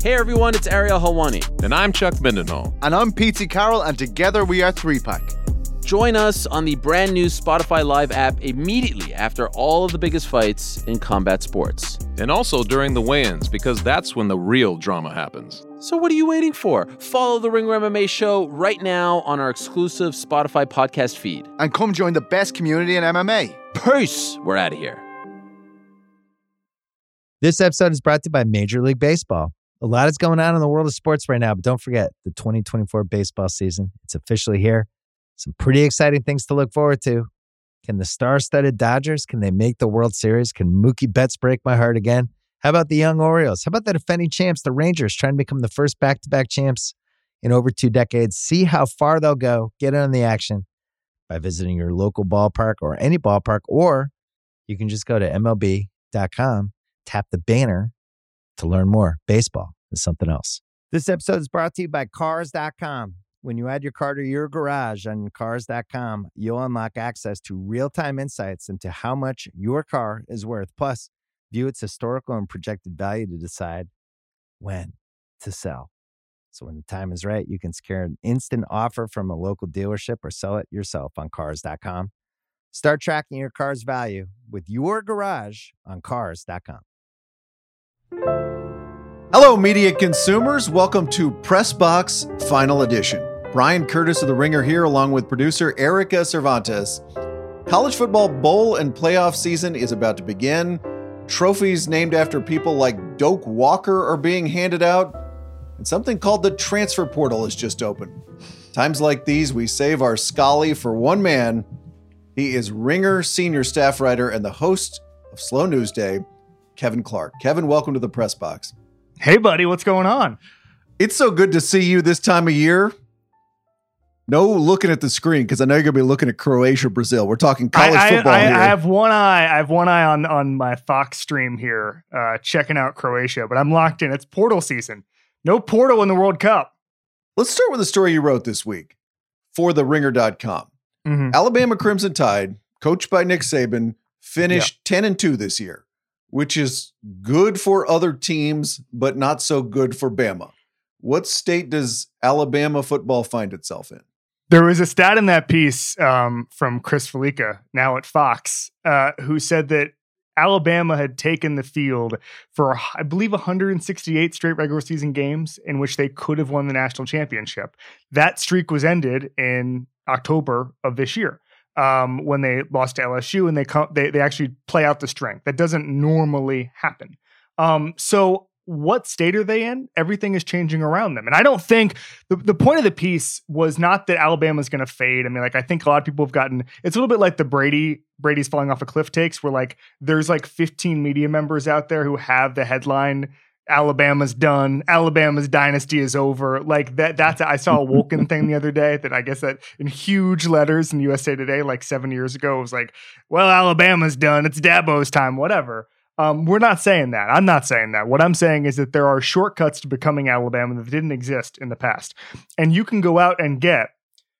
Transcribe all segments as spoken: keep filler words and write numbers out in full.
Hey everyone, it's Ariel Helwani. And I'm Chuck Mindenhall. And I'm Pete Carroll, and together we are Three Pack. Join us on the brand new Spotify Live app immediately after all of the biggest fights in combat sports. And also during the weigh-ins, because that's when the real drama happens. So what are you waiting for? Follow the Ringer M M A show right now on our exclusive Spotify podcast feed. And come join the best community in M M A. Peace! We're out of here. This episode is brought to you by Major League Baseball. A lot is going on in the world of sports right now, but don't forget the twenty twenty-four baseball season. It's officially here. Some pretty exciting things to look forward to. Can the star-studded Dodgers, can they make the World Series? Can Mookie Betts break my heart again? How about the young Orioles? How about the defending champs, the Rangers, trying to become the first back-to-back champs in over two decades? See how far they'll go. Get in on the action by visiting your local ballpark or any ballpark, or you can just go to M L B dot com, tap the banner to learn more. Baseball is something else. This episode is brought to you by Cars dot com. When you add your car to your garage on Cars dot com, you'll unlock access to real-time insights into how much your car is worth. Plus, view its historical and projected value to decide when to sell. So when the time is right, you can secure an instant offer from a local dealership or sell it yourself on Cars dot com. Start tracking your car's value with your garage on Cars dot com. Hello, media consumers. Welcome to PressBox Final Edition. Brian Curtis of The Ringer here, along with producer Erica Cervantes. College football bowl and playoff season is about to begin. Trophies named after people like Doak Walker are being handed out, and something called the transfer portal is just open. Times like these, we save our Scully for one man. He is Ringer senior staff writer and the host of Slow News Day, Kevin Clark. Kevin, welcome to the Press Box. Hey, buddy, what's going on? It's so good to see you this time of year. No looking at the screen, because I know you're going to be looking at Croatia, Brazil. We're talking college I, football I, here. I have one eye. I have one eye on, on my Fox stream here, uh, checking out Croatia, but I'm locked in. It's portal season. No portal in the World Cup. Let's start with the story you wrote this week for the ringer dot com. Mm-hmm. Alabama Crimson Tide, coached by Nick Saban, finished yep. ten and two this year, which is good for other teams, but not so good for Bama. What state does Alabama football find itself in? There was a stat in that piece um, from Chris Felica, now at Fox, uh, who said that Alabama had taken the field for, I believe, one hundred sixty-eight straight regular season games in which they could have won the national championship. That streak was ended in October of this year um, when they lost to L S U, and they, co- they they actually play out the strength. That doesn't normally happen. Um, so what state are they in? Everything is changing around them. And I don't think the, the point of the piece was not that Alabama's going to fade. I mean, like, I think a lot of people have gotten, it's a little bit like the Brady, Brady's falling off a cliff takes, where like, there's like fifteen media members out there who have the headline, Alabama's done, Alabama's dynasty is over. Like that, that's, I saw a Woken thing the other day that I guess that in huge letters in U S A Today, like seven years ago, it was like, well, Alabama's done. It's Dabo's time, whatever. Um, we're not saying that. I'm not saying that. What I'm saying is that there are shortcuts to becoming Alabama that didn't exist in the past. And you can go out and get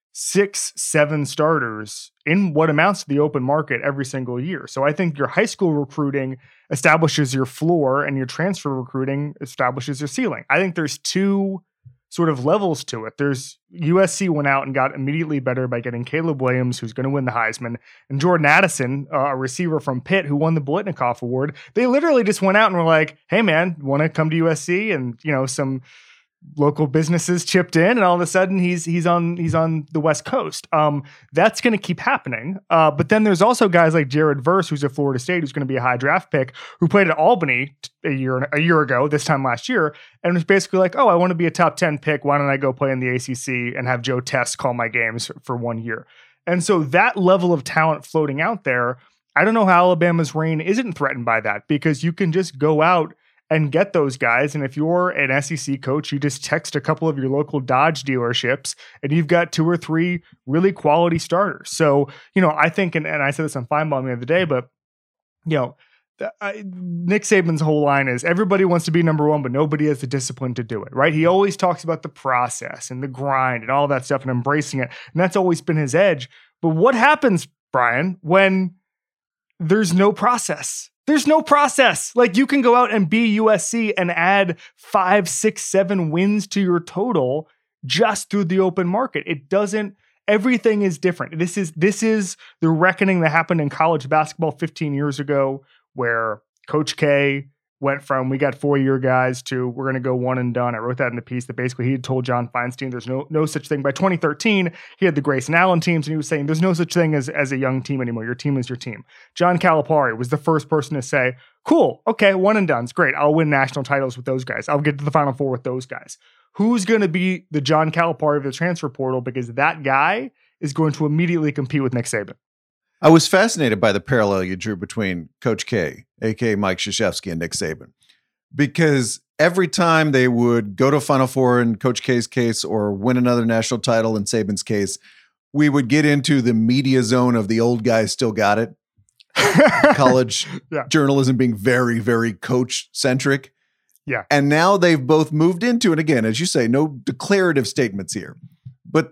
six, seven starters in what amounts to the open market every single year. So I think your high school recruiting establishes your floor and your transfer recruiting establishes your ceiling. I think there's two sort of levels to it. There's U S C went out and got immediately better by getting Caleb Williams, who's going to win the Heisman, and Jordan Addison, uh, a receiver from Pitt who won the Blitnikoff Award. They literally just went out and were like, hey man, want to come to U S C? And, you know, some local businesses chipped in, and all of a sudden he's he's on he's on the West Coast. Um, that's going to keep happening. Uh, but then there's also guys like Jared Verse, who's at Florida State, who's going to be a high draft pick, who played at Albany a year a year ago, this time last year, and was basically like, oh, I want to be a top ten pick. Why don't I go play in the A C C and have Joe Test call my games for one year? And so that level of talent floating out there, I don't know how Alabama's reign isn't threatened by that, because you can just go out and get those guys. And if you're an S E C coach, you just text a couple of your local Dodge dealerships and you've got two or three really quality starters. So, you know, I think, and, and I said this on Feinbaum the other day, but, you know, I, Nick Saban's whole line is everybody wants to be number one, but nobody has the discipline to do it, right? He always talks about the process and the grind and all that stuff and embracing it. And that's always been his edge. But what happens, Brian, when there's no process? There's no process. Like, you can go out and be U S C and add five, six, seven wins to your total just through the open market. It doesn't, everything is different. This is, this is the reckoning that happened in college basketball fifteen years ago, where Coach K went from, we got four-year guys, to we're going to go one and done. I wrote that in the piece that basically he had told John Feinstein there's no no such thing. By twenty thirteen, he had the Grayson Allen teams, and he was saying there's no such thing as, as a young team anymore. Your team is your team. John Calipari was the first person to say, cool, okay, one and done's great. I'll win national titles with those guys. I'll get to the Final Four with those guys. Who's going to be the John Calipari of the transfer portal? Because that guy is going to immediately compete with Nick Saban. I was fascinated by the parallel you drew between Coach K, a k a. Mike Krzyzewski, and Nick Saban, because every time they would go to Final Four in Coach K's case or win another national title in Saban's case, we would get into the media zone of the old guys still got it. College yeah. journalism being very, very coach-centric. Yeah. And now they've both moved into, and again, as you say, no declarative statements here, but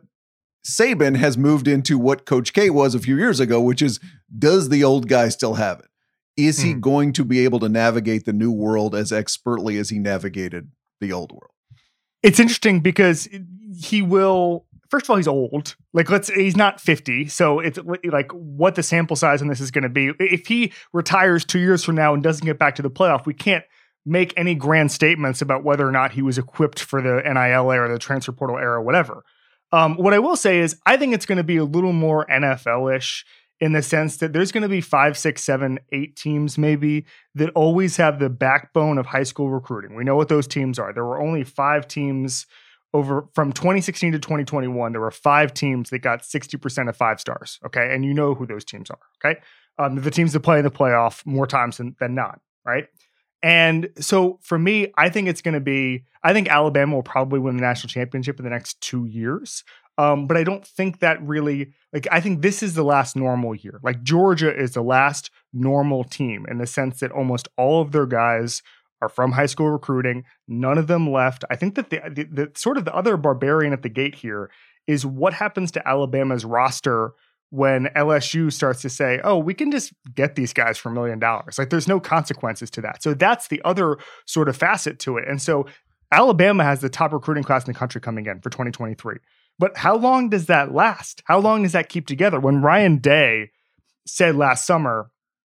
Saban has moved into what Coach K was a few years ago, which is, does the old guy still have it? Is he mm. going to be able to navigate the new world as expertly as he navigated the old world? It's interesting because he will, first of all, he's old. Like, let's, he's not fifty. So it's like what the sample size on this is going to be. If he retires two years from now and doesn't get back to the playoff, we can't make any grand statements about whether or not he was equipped for the N I L era, the transfer portal era, whatever. Um, what I will say is I think it's going to be a little more N F L-ish in the sense that there's going to be five, six, seven, eight teams maybe that always have the backbone of high school recruiting. We know what those teams are. There were only five teams over from twenty sixteen to twenty twenty-one. There were five teams that got sixty percent of five stars. Okay. And you know who those teams are. Okay. Um, the teams that play in the playoff more times than, than not. Right. And so for me, I think it's going to be, I think Alabama will probably win the national championship in the next two years. Um, but I don't think that really, like, I think this is the last normal year. Like, Georgia is the last normal team in the sense that almost all of their guys are from high school recruiting. None of them left. I think that the, the, the sort of the other barbarian at the gate here is what happens to Alabama's roster when L S U starts to say, oh, we can just get these guys for a million dollars. Like, there's no consequences to that. So that's the other sort of facet to it. And so Alabama has the top recruiting class in the country coming in for twenty twenty-three. But how long does that last? How long does that keep together? When Ryan Day said last summer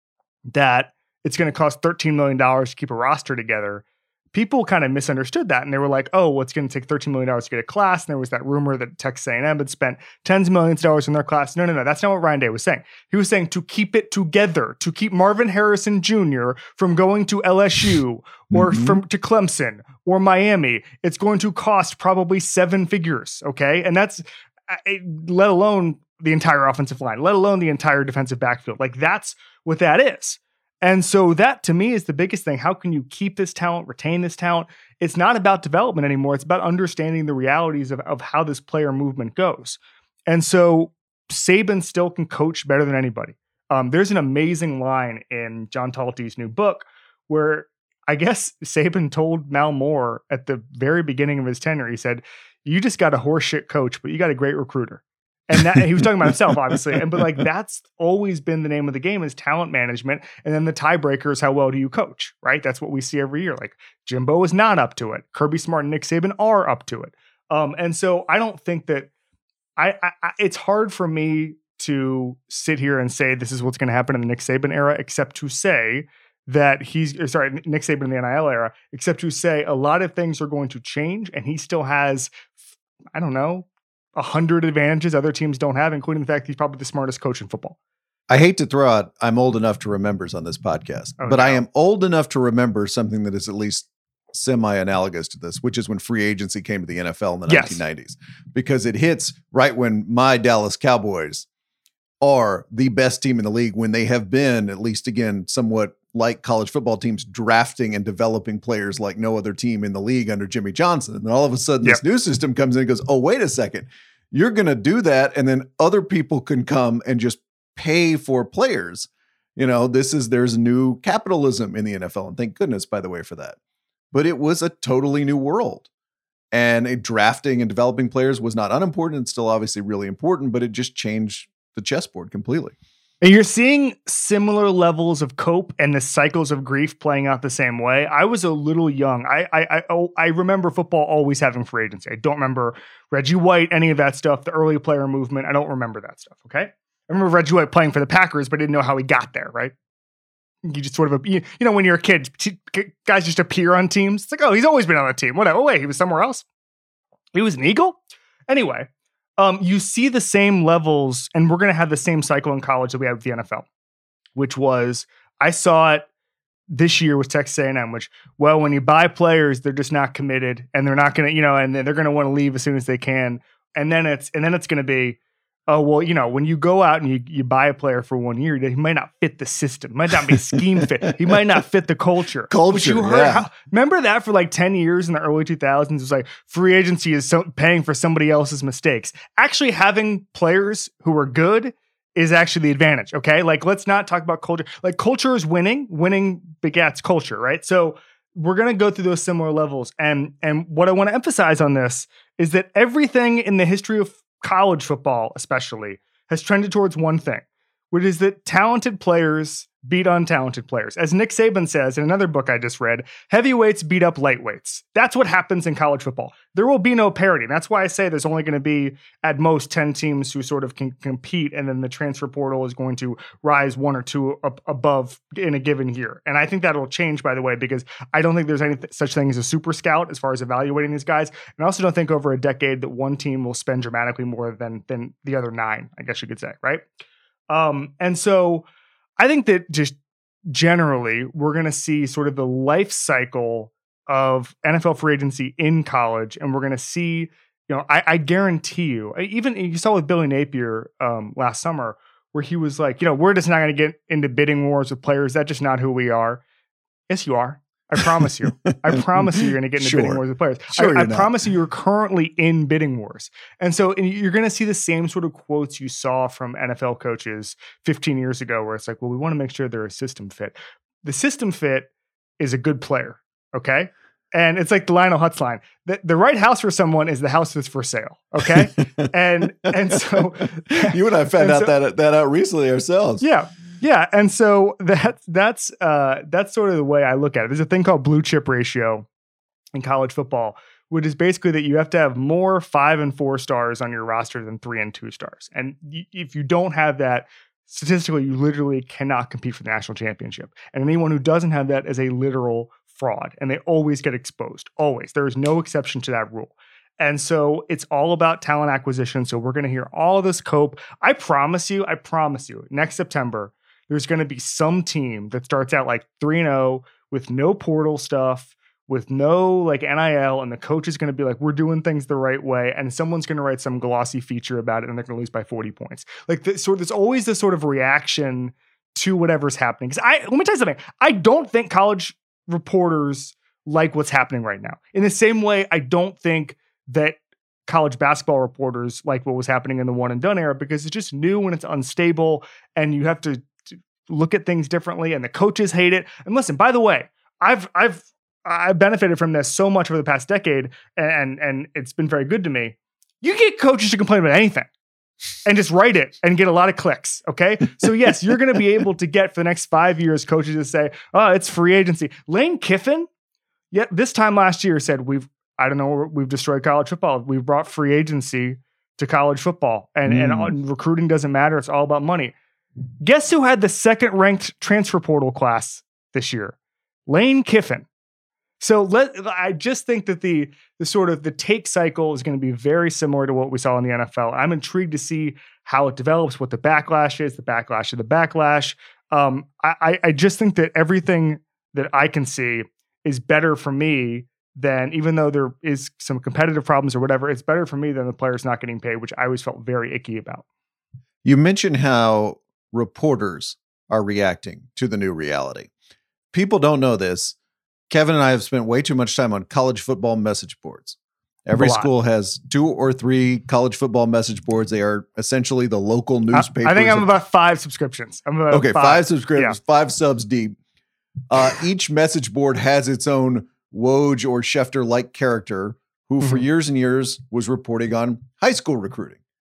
that it's going to cost thirteen million dollars to keep a roster together, people kind of misunderstood that. And they were like, oh, well, it's going to take thirteen million dollars to get a class. And there was that rumor that Texas A and M had spent tens of millions of dollars in their class. No, no, no. That's not what Ryan Day was saying. He was saying to keep it together, to keep Marvin Harrison Junior from going to L S U or mm-hmm. from to Clemson or Miami. It's going to cost probably seven figures. Okay. And that's, let alone the entire offensive line, let alone the entire defensive backfield. Like, that's what that is. And so that, to me, is the biggest thing. How can you keep this talent, retain this talent? It's not about development anymore. It's about understanding the realities of, of how this player movement goes. And so Saban still can coach better than anybody. Um, there's an amazing line in John Talty's new book where I guess Saban told Mal Moore at the very beginning of his tenure, he said, you just got a horseshit coach, but you got a great recruiter. And that, and he was talking about himself, obviously. And but like, that's always been the name of the game, is talent management. And then the tiebreaker is how well do you coach, right? That's what we see every year. Like, Jimbo is not up to it. Kirby Smart and Nick Saban are up to it. Um, and so I don't think that I, I it's hard for me to sit here and say this is what's going to happen in the Nick Saban era, except to say that he's or sorry, Nick Saban in the N I L era, except to say a lot of things are going to change, and he still has, I don't know, a hundred advantages other teams don't have, including the fact he's probably the smartest coach in football. I hate to throw out I'm old enough to remembers on this podcast, oh, but no. I am old enough to remember something that is at least semi-analogous to this, which is when free agency came to the N F L in the yes. nineteen nineties, because it hits right when my Dallas Cowboys are the best team in the league, when they have been, at least again, somewhat like college football teams, drafting and developing players like no other team in the league under Jimmy Johnson. And then all of a sudden yep. this new system comes in and goes, oh, wait a second, you're going to do that. And then other people can come and just pay for players. You know, this is, there's new capitalism in the N F L. And thank goodness, by the way, for that. But it was a totally new world. And a drafting and developing players was not unimportant. It's still obviously really important, but it just changed the chessboard completely. And you're seeing similar levels of cope and the cycles of grief playing out the same way. I was a little young. I I I, oh, I remember football always having free agency. I don't remember Reggie White, any of that stuff, the early player movement. I don't remember that stuff, okay? I remember Reggie White playing for the Packers, but didn't know how he got there, right? You just sort of, you, you know, when you're a kid, t- guys just appear on teams. It's like, oh, he's always been on the team. Whatever. Oh, wait, he was somewhere else? He was an Eagle? Anyway. Um, you see the same levels, and we're going to have the same cycle in college that we had with the N F L, which was, I saw it this year with Texas A and M, which, well, when you buy players, they're just not committed, and they're not going to, you know, and they're going to want to leave as soon as they can. And then it's, and then it's going to be, oh, well, you know, when you go out and you, you buy a player for one year, he might not fit the system, might not be scheme fit. He might not fit the culture. Culture, you heard yeah. how, remember that for like ten years in the early two thousands? It was like free agency is so, paying for somebody else's mistakes. Actually having players who are good is actually the advantage, okay? Like, let's not talk about culture. Like, culture is winning. Winning begets culture, right? So we're going to go through those similar levels. And, and what I want to emphasize on this is that everything in the history of college football especially has trended towards one thing, which is that talented players beat untalented players. As Nick Saban says in another book I just read, heavyweights beat up lightweights. That's what happens in college football. There will be no parity. And that's why I say there's only going to be at most ten teams who sort of can compete, and then the transfer portal is going to rise one or two up above in a given year. And I think that'll change, by the way, because I don't think there's any th- such thing as a super scout as far as evaluating these guys. And I also don't think over a decade that one team will spend dramatically more than than the other nine, I guess you could say, right? Um, and so I think that just generally we're going to see sort of the life cycle of N F L free agency in college, and we're going to see, you know, I, I guarantee you, even you saw with Billy Napier um, last summer, where he was like, you know, we're just not going to get into bidding wars with players. That's just not who we are. Yes, you are. I promise you. I promise you you're going to get into Sure. bidding wars with players. Sure I, I you're not. promise you you're currently in bidding wars. And so and you're going to see the same sort of quotes you saw from N F L coaches fifteen years ago, where it's like, well, we want to make sure they're a system fit. The system fit is a good player, okay? And it's like the Lionel Hutz line. The, the right house for someone is the house that's for sale, okay? and and so... You and I found and out so, that that out recently ourselves. Yeah. Yeah, and so that that's uh, that's sort of the way I look at it. There's a thing called blue chip ratio in college football, which is basically that you have to have more five and four stars on your roster than three and two stars. And y- if you don't have that, statistically, you literally cannot compete for the national championship. And anyone who doesn't have that is a literal fraud, and they always get exposed. Always. There is no exception to that rule. And so it's all about talent acquisition. So we're going to hear all of this cope. I promise you, I promise you, next September, there's going to be some team that starts out like three and oh with no portal stuff, with no like N I L, and the coach is going to be like, we're doing things the right way, and someone's going to write some glossy feature about it, and they're going to lose by forty points. Like, the, so there's always this sort of reaction to whatever's happening. Because I let me tell you something. I don't think college reporters like what's happening right now. In the same way, I don't think that college basketball reporters like what was happening in the one and done era, because it's just new and it's unstable, and you have to look at things differently, and the coaches hate it. And listen, by the way, I've I've I've benefited from this so much over the past decade, and and it's been very good to me. You get coaches to complain about anything and just write it and get a lot of clicks, okay? So yes, you're going to be able to get for the next five years coaches to say, oh, it's free agency. Lane Kiffin, yet this time last year said, we've I don't know, we've destroyed college football. We've brought free agency to college football, and, mm. and recruiting doesn't matter. It's all about money. Guess who had the second ranked transfer portal class this year? Lane Kiffin. So let I just think that the the sort of the take cycle is going to be very similar to what we saw in the N F L. I'm intrigued to see how it develops, what the backlash is, the backlash of the backlash. Um, I, I just think that everything that I can see is better for me than, even though there is some competitive problems or whatever, it's better for me than the players not getting paid, which I always felt very icky about. You mentioned how reporters are reacting to the new reality. People don't know this. Kevin and I have spent way too much time on college football message boards. Every school has two or three college football message boards. They are essentially the local newspapers. I, I think I'm about five subscriptions. I'm about okay, five, five subscriptions, yeah. five subs deep. Uh, each message board has its own Woj or Schefter-like character who mm-hmm. for years and years was reporting on high school recruiting.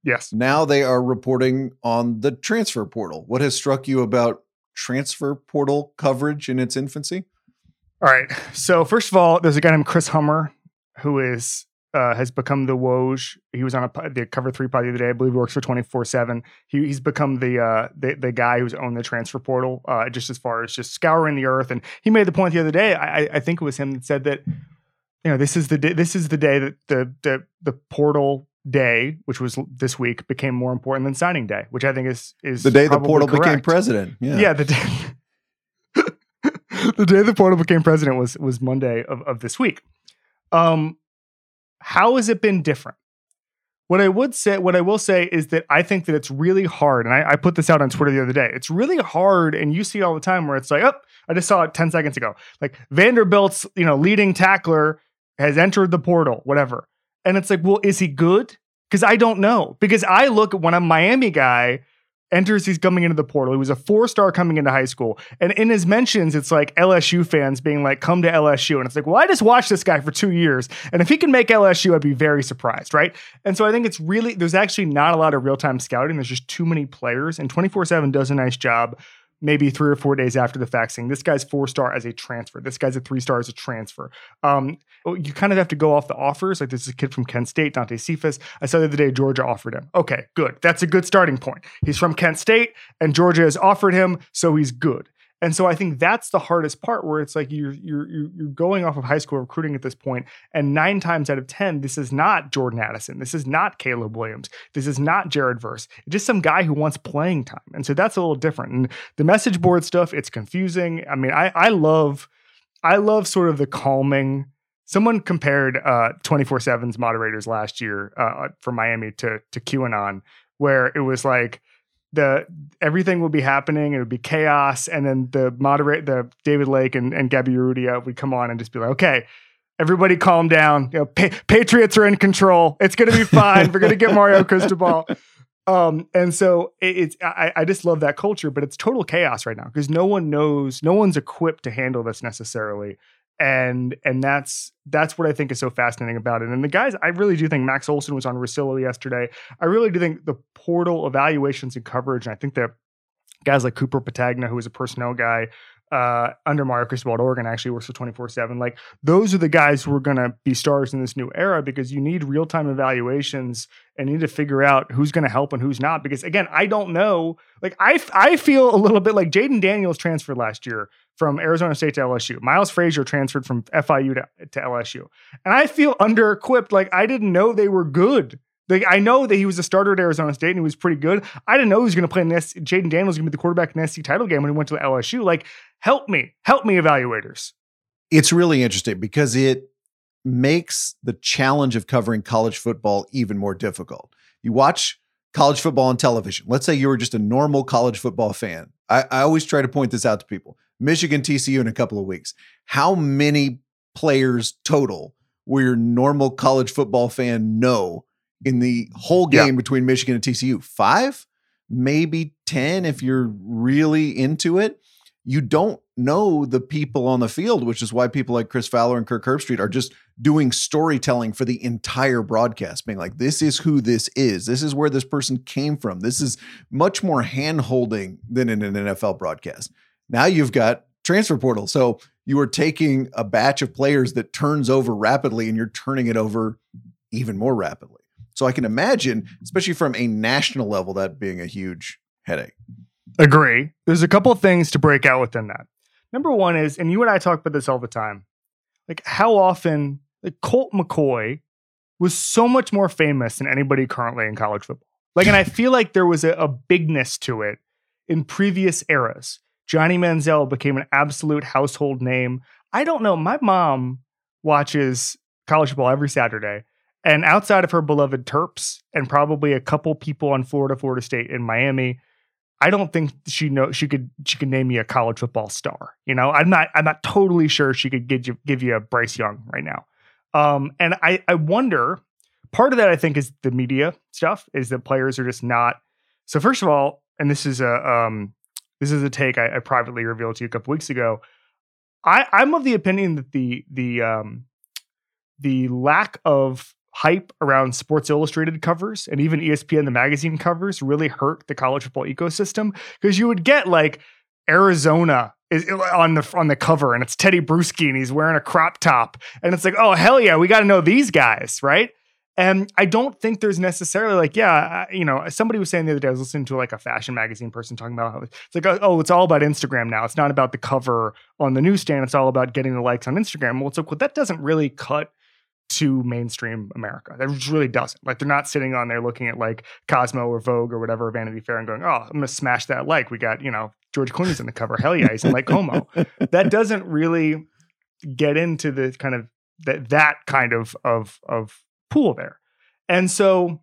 Yes. Now they are reporting on the transfer portal. What has struck you about transfer portal coverage in its infancy? All right. So first of all, there's a guy named Chris Hummer who is uh, has become the Woj. He was on a, the Cover Three pod the other day. I believe he works for twenty-four seven. He, he's become the, uh, the the guy who's owned the transfer portal, uh, just as far as just scouring the earth. And he made the point the other day. I, I think it was him that said that, you know, this is the day, this is the day that the the the portal day, which was this week, became more important than signing day, which I think is is the day the portal correct. became president. Yeah, yeah the day. The day the portal became president was was Monday of, of this week. Um, how has it been different? What I would say, what I will say is that I think that it's really hard, and I, I put this out on Twitter the other day. It's really hard, and you see it all the time where it's like, oh, I just saw it ten seconds ago. Like Vanderbilt's, you know, leading tackler has entered the portal, whatever. And it's like, well, is he good? Because I don't know. Because I look at when a Miami guy enters, he's coming into the portal. He was a four-star coming into high school. And in his mentions, it's like L S U fans being like, come to L S U. And it's like, well, I just watched this guy for two years. And if he can make L S U, I'd be very surprised, right? And so I think it's really, there's actually not a lot of real-time scouting. There's just too many players. And twenty-four seven does a nice job maybe three or four days after the fact saying, this guy's four-star as a transfer. This guy's a three-star as a transfer. Um, you kind of have to go off the offers. Like, this is a kid from Kent State, Dante Cephas. I saw the other day Georgia offered him. Okay, good. That's a good starting point. He's from Kent State, and Georgia has offered him, so he's good. And so I think that's the hardest part, where it's like you're you're you're going off of high school recruiting at this point, and nine times out of ten, this is not Jordan Addison, this is not Caleb Williams, this is not Jared Verse. It's just some guy who wants playing time, and so that's a little different. And the message board stuff, it's confusing. I mean, I I love I love sort of the calming. Someone compared uh, twenty-four seven's moderators last year uh, for Miami to to QAnon, where it was like, the everything would be happening, it would be chaos, and then the moderate the David Lake and, and Gabby Urrutia would come on and just be like, okay, everybody calm down. You know, pa- Patriots are in control. It's gonna be fine. We're gonna get Mario Cristobal. Um, and so it, it's I, I just love that culture, but it's total chaos right now because no one knows, no one's equipped to handle this necessarily. And and that's that's what I think is so fascinating about it. And the guys, I really do think Max Olson was on Russillo yesterday. I really do think the portal evaluations and coverage, and I think that guys like Cooper Patagna, who is a personnel guy uh, under Mario Cristobal at Oregon, actually works for twenty-four seven. Like, those are the guys who are going to be stars in this new era, because you need real-time evaluations and you need to figure out who's going to help and who's not. Because again, I don't know. Like, I I feel a little bit like Jaden Daniels transferred last year from Arizona State to L S U. Miles Frazier transferred from F I U to, to L S U. And I feel under-equipped. Like, I didn't know they were good. Like, I know that he was a starter at Arizona State and he was pretty good. I didn't know he was going to play in this. Jaden Daniels was going to be the quarterback in the S E C title game when he went to L S U. Like, help me. Help me, evaluators. It's really interesting because it makes the challenge of covering college football even more difficult. You watch college football on television. Let's say you were just a normal college football fan. I, I always try to point this out to people. Michigan, T C U in a couple of weeks. How many players total will your normal college football fan know in the whole game yeah. between Michigan and T C U? Five, maybe ten if you're really into it. You don't know the people on the field, which is why people like Chris Fowler and Kirk Herbstreit are just doing storytelling for the entire broadcast, being like, this is who this is. This is where this person came from. This is much more hand-holding than in an N F L broadcast. Now you've got transfer portal. So you are taking a batch of players that turns over rapidly and you're turning it over even more rapidly. So I can imagine, especially from a national level, that being a huge headache. Agree. There's a couple of things to break out within that. Number one is, and you and I talk about this all the time, like how often like Colt McCoy was so much more famous than anybody currently in college football. Like, and I feel like there was a, a bigness to it in previous eras. Johnny Manziel became an absolute household name. I don't know. My mom watches college football every Saturday. And outside of her beloved Terps and probably a couple people on Florida, Florida State, and Miami, I don't think she know she could she could name me a college football star. You know, I'm not I'm not totally sure she could give you give you a Bryce Young right now. Um, and I I wonder, part of that I think is the media stuff, is that players are just not. So first of all, and this is a um this is a take I, I privately revealed to you a couple weeks ago. I I'm of the opinion that the the um the lack of hype around Sports Illustrated covers and even E S P N, the magazine covers, really hurt the college football ecosystem, because you would get like Arizona is on the on the cover and it's Teddy Bruschi and he's wearing a crop top and it's like, oh hell yeah, we got to know these guys, right? And I don't think there's necessarily like, yeah, you know, somebody was saying the other day, I was listening to like a fashion magazine person talking about how it's like, oh, it's all about Instagram now. It's not about the cover on the newsstand. It's all about getting the likes on Instagram. Well, it's like, well, that doesn't really cut to mainstream America. That just really doesn't. Like, they're not sitting on there looking at like Cosmo or Vogue or whatever, Vanity Fair, and going, oh, I'm going to smash that like. We got, you know, George Clooney's in the cover. Hell yeah, he's in Lake Como. That doesn't really get into the kind of that that kind of of of pool there. And so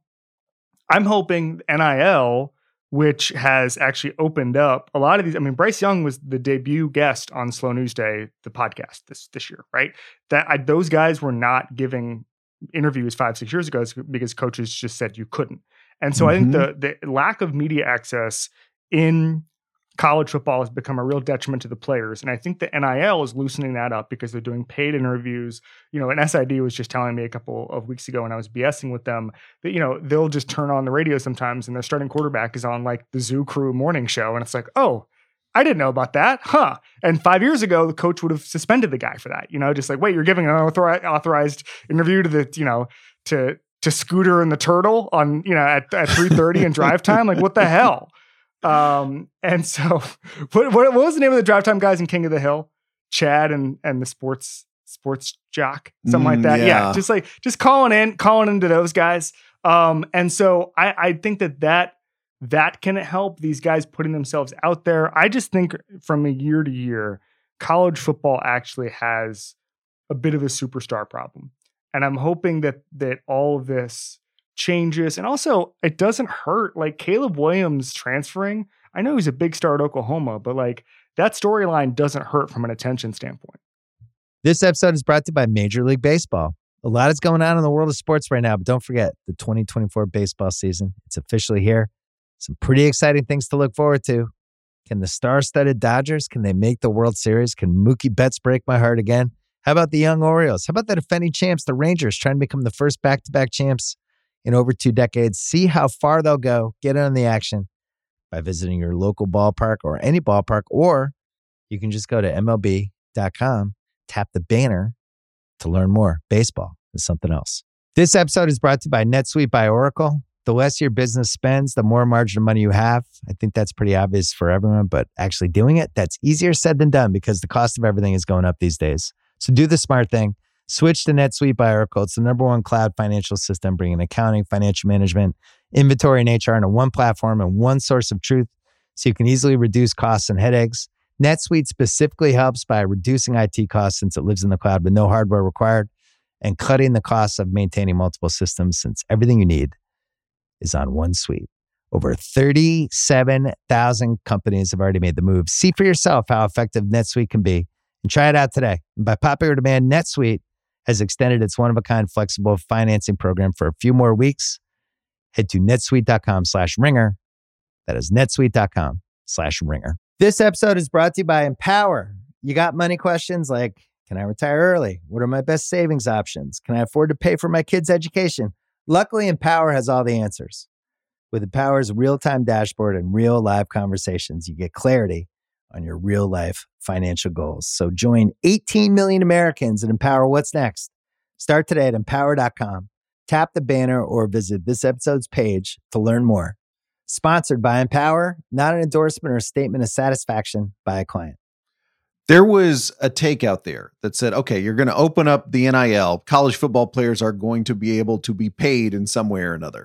I'm hoping N I L, which has actually opened up a lot of these. I mean, Bryce Young was the debut guest on Slow News Day, the podcast this this year, right? That I, those guys were not giving interviews five, six years ago because coaches just said you couldn't. And so mm-hmm. I think the the lack of media access in college football has become a real detriment to the players. And I think the N I L is loosening that up because they're doing paid interviews. You know, and S I D was just telling me a couple of weeks ago when I was BSing with them that, you know, they'll just turn on the radio sometimes and their starting quarterback is on like the Zoo Crew morning show. And it's like, oh, I didn't know about that. Huh. And five years ago, the coach would have suspended the guy for that. You know, just like, wait, you're giving an author- authorized interview to the, you know, to, to Scooter and the Turtle on, you know, at, at three thirty in drive time. Like, what the hell? Um, and so what, what, what was the name of the drive time guys in King of the Hill? Chad and, and the sports, sports jock, something mm, like that. Yeah. yeah. Just like, just calling in, calling into those guys. Um, and so I, I think that that, that can help these guys putting themselves out there. I just think from a year to year, college football actually has a bit of a superstar problem. And I'm hoping that, that all of this changes. And also it doesn't hurt. Like Caleb Williams transferring, I know he's a big star at Oklahoma, but like that storyline doesn't hurt from an attention standpoint. This episode is brought to you by Major League Baseball. A lot is going on in the world of sports right now, but don't forget the twenty twenty-four baseball season. It's officially here. Some pretty exciting things to look forward to. Can the star-studded Dodgers, can they make the World Series? Can Mookie Betts break my heart again? How about the young Orioles? How about the defending champs, the Rangers, trying to become the first back-to-back champs in over two decades? See how far they'll go. Get in on the action by visiting your local ballpark or any ballpark, or you can just go to M L B dot com, tap the banner to learn more. Baseball is something else. This episode is brought to you by NetSuite by Oracle. The less your business spends, the more margin of money you have. I think that's pretty obvious for everyone, but actually doing it, that's easier said than done because the cost of everything is going up these days. So do the smart thing. Switch to NetSuite by Oracle. It's the number one cloud financial system, bringing accounting, financial management, inventory, and H R into one platform and one source of truth so you can easily reduce costs and headaches. NetSuite specifically helps by reducing I T costs since it lives in the cloud with no hardware required, and cutting the costs of maintaining multiple systems since everything you need is on one suite. Over thirty-seven thousand companies have already made the move. See for yourself how effective NetSuite can be and try it out today. And by popular demand, NetSuite has extended its one-of-a-kind flexible financing program for a few more weeks. Head to netsuite.com slash ringer. That is netsuite.com slash ringer. This episode is brought to you by Empower. You got money questions like, can I retire early? What are my best savings options? Can I afford to pay for my kids' education? Luckily, Empower has all the answers. With Empower's real-time dashboard and real live conversations, you get clarity on your real-life financial goals. So join eighteen million Americans and Empower what's next. Start today at empower dot com. Tap the banner or visit this episode's page to learn more. Sponsored by Empower, not an endorsement or a statement of satisfaction by a client. There was a take out there that said, okay, you're going to open up the N I L. College football players are going to be able to be paid in some way or another.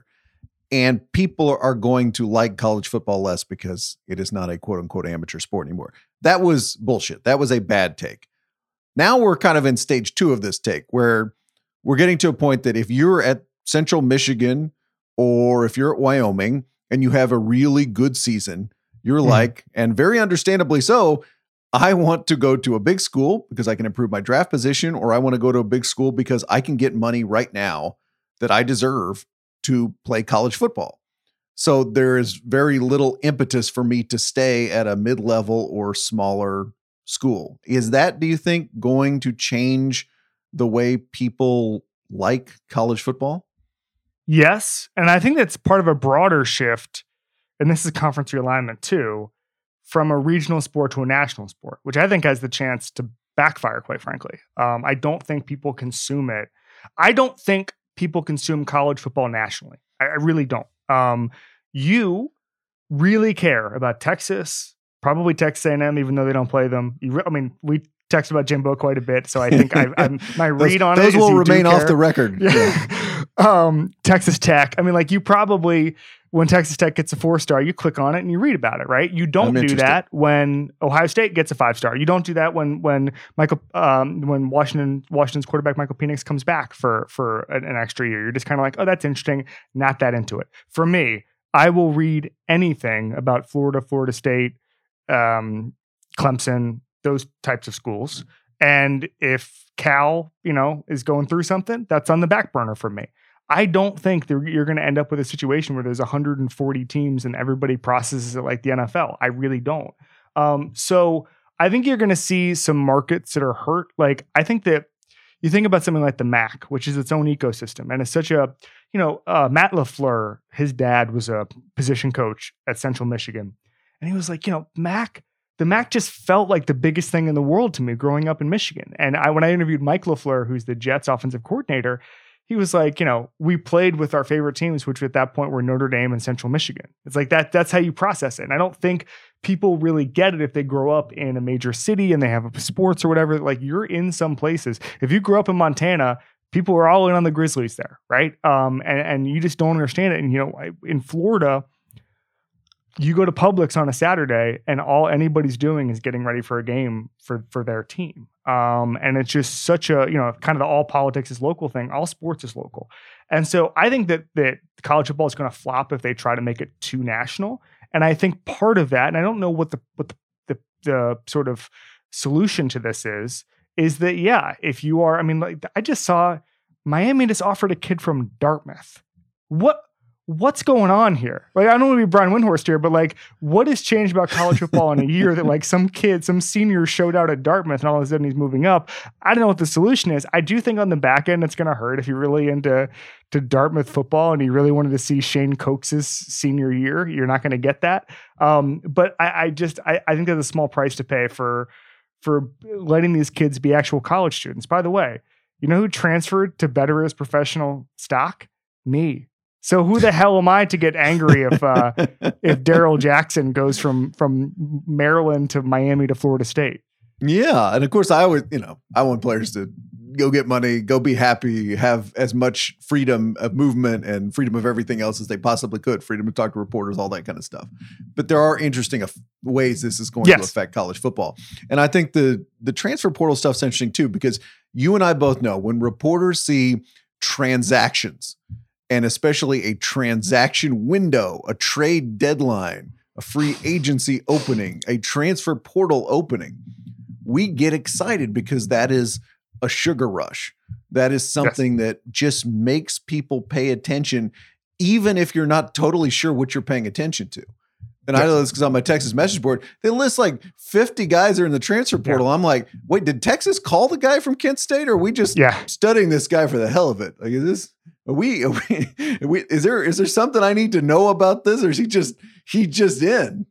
And people are going to like college football less because it is not a quote unquote amateur sport anymore. That was bullshit. That was a bad take. Now we're kind of in stage two of this take where we're getting to a point that if you're at Central Michigan or if you're at Wyoming and you have a really good season, you're mm. like, and very understandably so, I want to go to a big school because I can improve my draft position, or I want to go to a big school because I can get money right now that I deserve to play college football. So there is very little impetus for me to stay at a mid-level or smaller school. Is that, do you think, going to change the way people like college football? Yes. And I think that's part of a broader shift, and this is conference realignment too, from a regional sport to a national sport, which I think has the chance to backfire, quite frankly. Um, I don't think people consume it. I don't think people consume college football nationally. I, I really don't. Um, you really care about Texas, probably Texas A and M, even though they don't play them. You re- I mean, we text about Jimbo quite a bit, so I think I, I'm, my read those, on those it will is remain off care. the record. Yeah. um, Texas Tech. I mean, like you probably, when Texas Tech gets a four star, you click on it and you read about it, right? You don't I'm do that when Ohio State gets a five star. You don't do that when when Michael um, when Washington Washington's quarterback Michael Penix comes back for for an, an extra year. You're just kind of like, oh, that's interesting. Not that into it. For me, I will read anything about Florida, Florida State, um, Clemson, those types of schools. And if Cal, you know, is going through something, that's on the back burner for me. I don't think that you're going to end up with a situation where there's one hundred forty teams and everybody processes it like the N F L. I really don't. Um, so I think you're going to see some markets that are hurt. Like I think that you think about something like the M A C, which is its own ecosystem, and it's such a, you know, uh, Matt LaFleur, his dad was a position coach at Central Michigan, and he was like, you know, M A C. The M A C just felt like the biggest thing in the world to me growing up in Michigan. And I, when I interviewed Mike LaFleur, who's the Jets offensive coordinator, he was like, you know, we played with our favorite teams, which at that point were Notre Dame and Central Michigan. It's like that. That's how you process it. And I don't think people really get it if they grow up in a major city and they have sports or whatever. Like you're in some places. If you grew up in Montana, people are all in on the Grizzlies there, right? Um, and, and you just don't understand it. And, you know, in Florida, you go to Publix on a Saturday and all anybody's doing is getting ready for a game for, for their team. Um, and it's just such a, you know, kind of the all politics is local thing. All sports is local. And so I think that, that college football is going to flop if they try to make it too national. And I think part of that, and I don't know what the, what the, the, the sort of solution to this is, is that, yeah, if you are, I mean, like I just saw Miami just offered a kid from Dartmouth. What, What's going on here? Like, I don't want to be Brian Windhorst here, but like, what has changed about college football in a year that like some kid, some senior showed out at Dartmouth and all of a sudden he's moving up? I don't know what the solution is. I do think on the back end, it's going to hurt if you're really into to Dartmouth football and you really wanted to see Shane Cox's senior year. You're not going to get that. Um, but I, I just, I, I think there's a small price to pay for, for letting these kids be actual college students. By the way, you know who transferred to better his professional stock? Me. So who the hell am I to get angry if uh, if Daryl Jackson goes from from Maryland to Miami to Florida State? Yeah, and of course I always, you know, I want players to go get money, go be happy, have as much freedom of movement and freedom of everything else as they possibly could, freedom to talk to reporters, all that kind of stuff. But there are interesting af- ways this is going yes. to affect college football. And I think the the transfer portal stuff's interesting too, because you and I both know when reporters see transactions, and especially a transaction window, a trade deadline, a free agency opening, a transfer portal opening, we get excited because that is a sugar rush. That is something yes. that just makes people pay attention, even if you're not totally sure what you're paying attention to. And yes. I know this because on my Texas message board, they list like fifty guys that are in the transfer portal. Yeah. I'm like, wait, did Texas call the guy from Kent State, or are we just yeah. studying this guy for the hell of it? Like, is this, are we, are we, are we, is there, is there something I need to know about this, or is he just, he just in?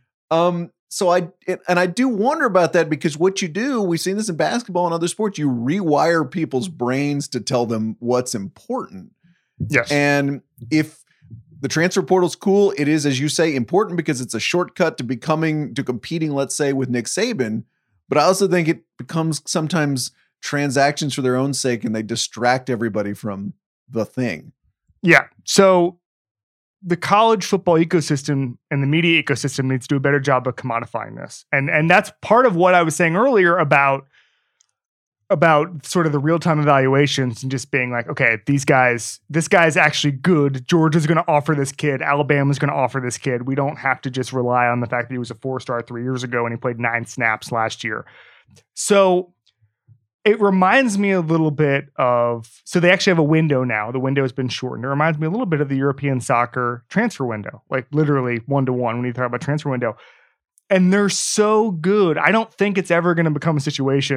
Um, so I, and I do wonder about that, because what you do, we've seen this in basketball and other sports, you rewire people's brains to tell them what's important. Yes. And if the transfer portal's cool, it is, as you say, important because it's a shortcut to becoming, to competing, let's say, with Nick Saban. But I also think it becomes sometimes transactions for their own sake, and they distract everybody from the thing. Yeah. So the college football ecosystem and the media ecosystem needs to do a better job of commodifying this. And, and that's part of what I was saying earlier about, about sort of the real-time evaluations and just being like, okay, these guys, this guy's actually good. Georgia's going to offer this kid. Alabama's going to offer this kid. We don't have to just rely on the fact that he was a four-star three years ago and he played nine snaps last year. So it reminds me a little bit of, so they actually have a window now. The window has been shortened. It reminds me a little bit of the European soccer transfer window, like literally one-to-one when you talk about transfer window. And they're so good. I don't think it's ever going to become a situation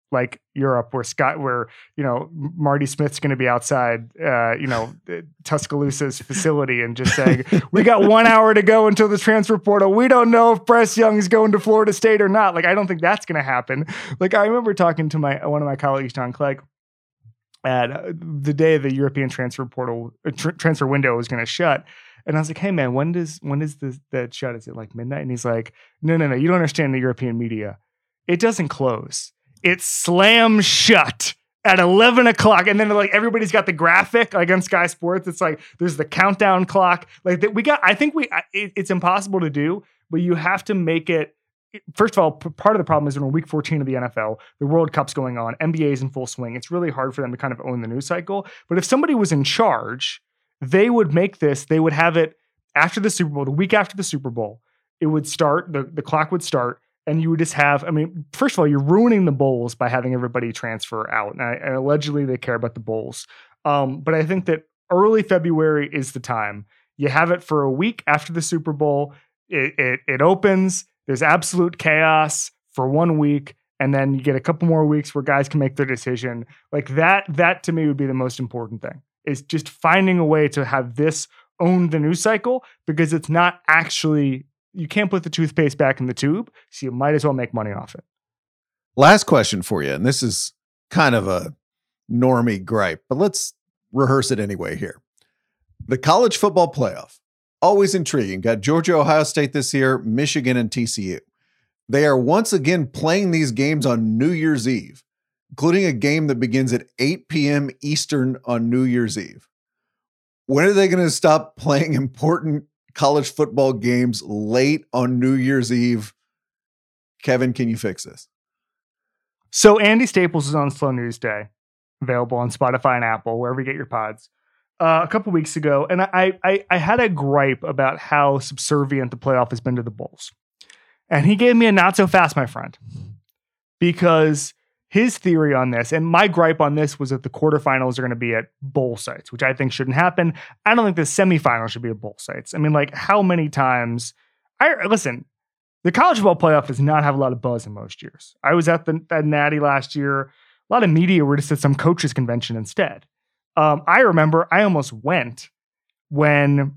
like Europe, where Scott, where you know Marty Smith's going to be outside, uh, you know Tuscaloosa's facility and just saying, "We got one hour to go until the transfer portal. We don't know if Bryce Young is going to Florida State or not." Like, I don't think that's going to happen. Like, I remember talking to my one of my colleagues, John Clegg, at uh, the day the European transfer portal uh, tr- transfer window was going to shut. And I was like, "Hey man, when does when does the that shut? Is it like midnight?" And he's like, "No, no, no. You don't understand the European media. It doesn't close. It slams shut at eleven o'clock." And then like everybody's got the graphic like on Sky Sports. It's like there's the countdown clock. Like that we got. I think we. It, it's impossible to do, but you have to make it. First of all, p- part of the problem is we're in week fourteen of the N F L. The World Cup's going on. N B A is in full swing. It's really hard for them to kind of own the news cycle. But if somebody was in charge, they would make this, they would have it after the Super Bowl, the week after the Super Bowl. It would start, the, the clock would start, and you would just have, I mean, first of all, you're ruining the bowls by having everybody transfer out. And, I, and allegedly they care about the bowls. Um, but I think that early February is the time. You have it for a week after the Super Bowl. It, it, it opens, there's absolute chaos for one week. And then you get a couple more weeks where guys can make their decision. Like that, that to me would be the most important thing. Is just finding a way to have this own the news cycle, because it's not actually, you can't put the toothpaste back in the tube, so you might as well make money off it. Last question for you, and this is kind of a normie gripe, but let's rehearse it anyway here. The college football playoff, always intriguing. Got Georgia, Ohio State this year, Michigan, and T C U. They are once again playing these games on New Year's Eve, including a game that begins at eight p.m. Eastern on New Year's Eve. When are they going to stop playing important college football games late on New Year's Eve? Kevin, can you fix this? So Andy Staples is on Slow News Day, available on Spotify and Apple, wherever you get your pods, uh, a couple weeks ago. And I, I, I had a gripe about how subservient the playoff has been to the Bulls. And he gave me a not so fast, my friend, because his theory on this, and my gripe on this, was that the quarterfinals are going to be at bowl sites, which I think shouldn't happen. I don't think the semifinals should be at bowl sites. I mean, like, how many times? I listen, the college football playoff does not have a lot of buzz in most years. I was at the at Natty last year. A lot of media were just at some coaches convention instead. Um, I remember I almost went when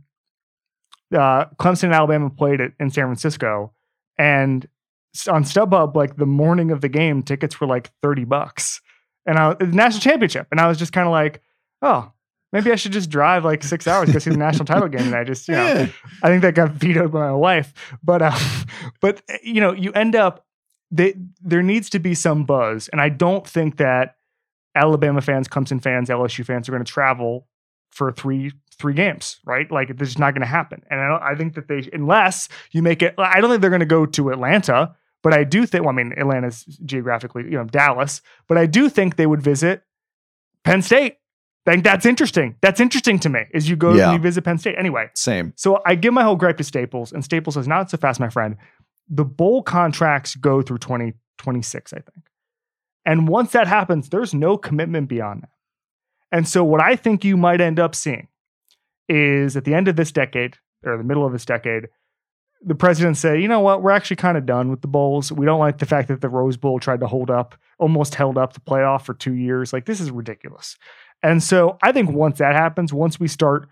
uh, Clemson and Alabama played it in San Francisco, and on StubHub, like the morning of the game, tickets were like thirty bucks, and I the national championship. And I was just kind of like, oh, maybe I should just drive like six hours to go see the national title game. And I just, you know, yeah. I think that got vetoed by my wife, but, uh, but you know, you end up, they, there needs to be some buzz. And I don't think that Alabama fans, Clemson fans, L S U fans are going to travel for three, three games, right? Like, this is not going to happen. And I, don't, I think that they, unless you make it, I don't think they're going to go to Atlanta. But I do think, well, I mean, Atlanta's geographically, you know, Dallas, but I do think they would visit Penn State. I think that's interesting. That's interesting to me, is you go yeah. and you visit Penn State. Anyway. Same. So I give my whole gripe to Staples, and Staples says, not so fast, my friend. The bowl contracts go through twenty twenty-six, I think. And once that happens, there's no commitment beyond that. And so what I think you might end up seeing is at the end of this decade, or the middle of this decade, the president say, you know what, we're actually kind of done with the bowls. We don't like the fact that the Rose Bowl tried to hold up, almost held up the playoff for two years. Like, this is ridiculous. And so I think once that happens, once we start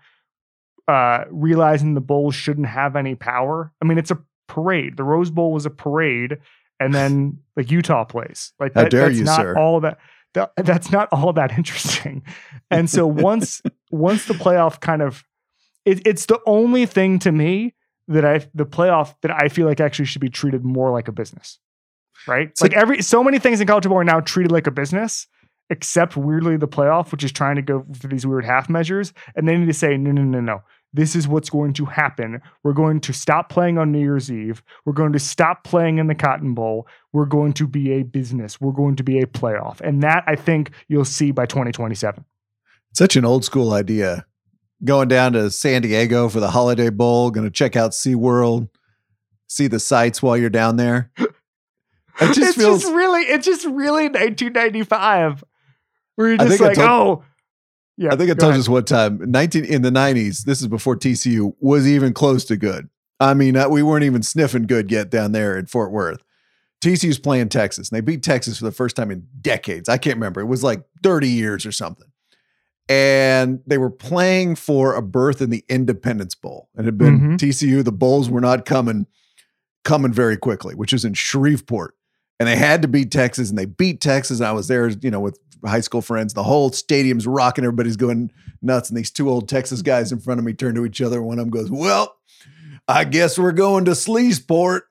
uh, realizing the bowls shouldn't have any power. I mean, it's a parade. The Rose Bowl was a parade, and then like Utah plays. Like, that, How dare that's you, not sir. all that. that. That's not all that interesting. And so once once the playoff kind of, it, it's the only thing to me that I, the playoff that I feel like actually should be treated more like a business, right? It's like, like every, so many things in college football are now treated like a business, except weirdly the playoff, which is trying to go for these weird half measures. And they need to say, no, no, no, no. This is what's going to happen. We're going to stop playing on New Year's Eve. We're going to stop playing in the Cotton Bowl. We're going to be a business. We're going to be a playoff. And that, I think, you'll see by twenty twenty-seven. Such an old school idea. Going down to San Diego for the Holiday Bowl, going to check out SeaWorld, see the sights while you're down there. It just it's feels just really, it's just really nineteen ninety-five, where you're just like, told, oh, yeah. I think I told you this one time, nineteen in the nineties. This is before T C U was even close to good. I mean, we weren't even sniffing good yet down there in Fort Worth. T C U's playing Texas, and they beat Texas for the first time in decades. I can't remember. It was like thirty years or something. And they were playing for a berth in the Independence Bowl. It had been Mm-hmm. T C U. The Bulls were not coming, coming very quickly, which is in Shreveport. And they had to beat Texas, and they beat Texas. And I was there, you know, with high school friends. The whole stadium's rocking. Everybody's going nuts. And these two old Texas guys in front of me turn to each other. And one of them goes, well, I guess we're going to Sleesport.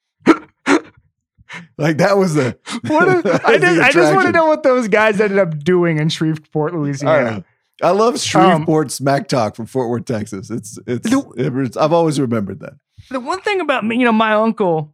Like that was the. What a, that I, was the just, I just want to attraction. know what those guys ended up doing in Shreveport, I, Louisiana. don't know. I love Shreveport smack talk from Fort Worth, Texas. It's it's, The- it's I've always remembered that. The one thing about me, you know, my uncle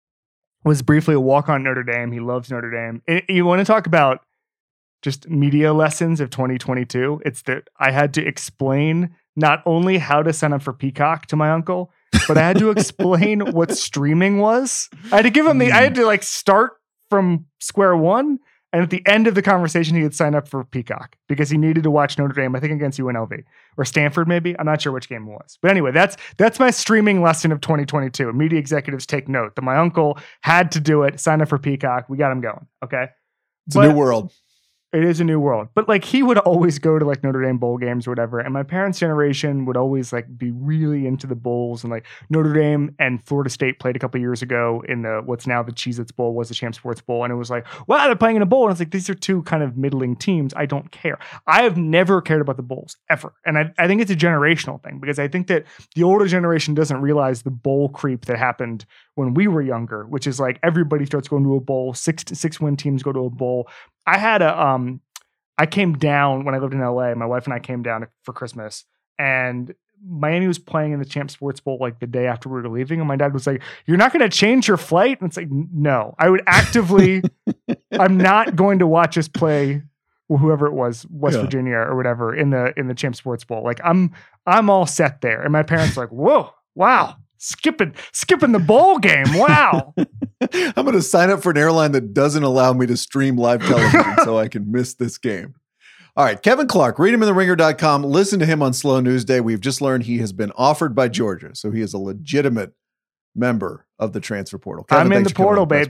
was briefly a walk on Notre Dame. He loves Notre Dame. And you want to talk about just media lessons of twenty twenty-two? It's that I had to explain not only how to sign up for Peacock to my uncle, but I had to explain what streaming was. I had to give him the, I had to like start from square one. And at the end of the conversation, he had signed up for Peacock because he needed to watch Notre Dame, I think against U N L V or Stanford, maybe. I'm not sure which game it was. But anyway, that's that's my streaming lesson of twenty twenty-two. Media executives take note that my uncle had to do it, sign up for Peacock. We got him going. Okay. It's But- a new world. It is a new world. But like he would always go to like Notre Dame bowl games or whatever. And my parents' generation would always like be really into the bowls. And like Notre Dame and Florida State played a couple years ago in the what's now the Cheez-Its Bowl, was the Champ Sports Bowl. And it was like, wow, they're playing in a bowl. And it's like, these are two kind of middling teams. I don't care. I have never cared about the bowls ever. And I, I think it's a generational thing because I think that the older generation doesn't realize the bowl creep that happened when we were younger, which is like everybody starts going to a bowl, six six win teams go to a bowl. I had a, um, I came down when I lived in L A. My wife and I came down for Christmas, and Miami was playing in the Champ Sports Bowl like the day after we were leaving. And my dad was like, "You're not going to change your flight?" And it's like, no, I would actively, I'm not going to watch us play whoever it was, West Yeah. Virginia or whatever in the, in the Champ Sports Bowl. Like I'm, I'm all set there. And my parents were like, whoa, wow. Skipping, skipping the bowl game. Wow. I'm going to sign up for an airline that doesn't allow me to stream live television so I can miss this game. All right, Kevin Clark, read him in the ringer dot com. Listen to him on Slow News Day. We've just learned he has been offered by Georgia, so he is a legitimate member of the transfer portal. Kevin, I'm in thanks the for coming portal, on Press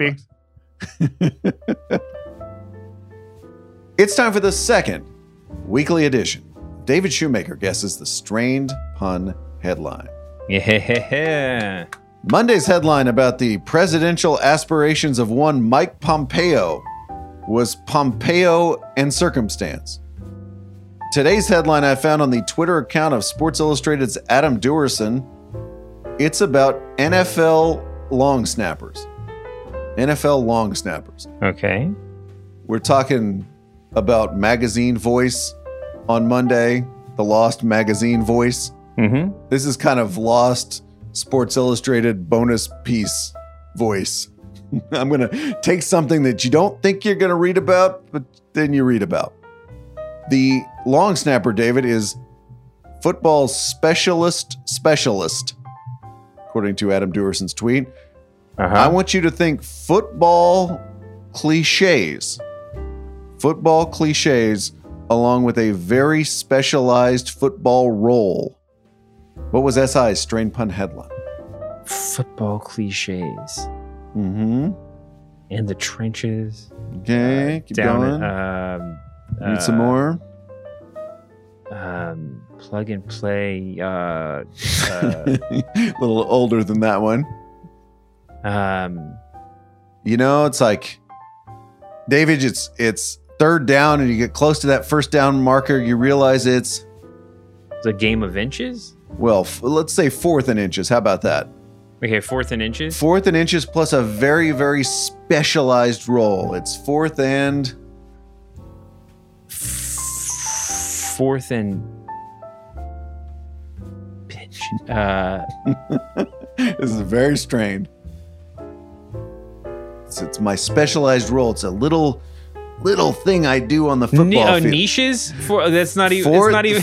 baby. Box. It's time for the second weekly edition. David Shoemaker guesses the strained pun headline. Yeah. Monday's headline about the presidential aspirations of one Mike Pompeo was Pompeo and circumstance. Today's headline I found on the Twitter account of Sports Illustrated's Adam Duerson. It's about N F L long snappers. N F L long snappers. Okay. We're talking about magazine voice on Monday, the lost magazine voice. Mm-hmm. This is kind of lost Sports Illustrated bonus piece voice. I'm going to take something that you don't think you're going to read about, but then you read about. The long snapper, David, is football specialist specialist, according to Adam Duerson's tweet. Uh-huh. I want you to think football cliches. Football cliches along with a very specialized football role. What was S I's strained pun headline? Football cliches. Mm-hmm. In the trenches. Okay, keep down going. At, um, Read uh, some more. Um, plug and play. Uh, uh, A little older than that one. um, You know, it's like, David, it's it's third down and you get close to that first down marker. You realize it's, the game of inches. well, f- let's say fourth and inches. How about that? Okay, fourth and inches. Fourth and inches plus a very, very specialized role. It's fourth and... Fourth and pitch. Uh, This is very strained. It's, it's my specialized role. It's a little, little thing I do on the football ni- oh, field. niches. For that's not even. Fourth- It's not even.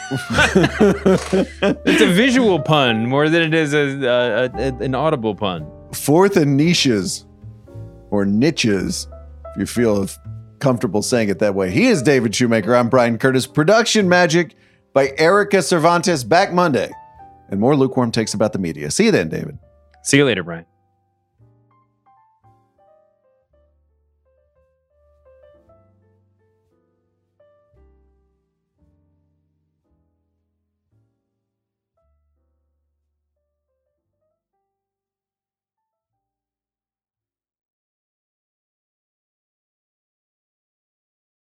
It's a visual pun more than it is a, a, a an audible pun. Fourth and niches, or niches, if you feel comfortable saying it that way. He is David Shoemaker. I'm Brian Curtis. Production magic by Erica Cervantes. Back Monday. And more lukewarm takes about the media. See you then, David. See you later, Brian.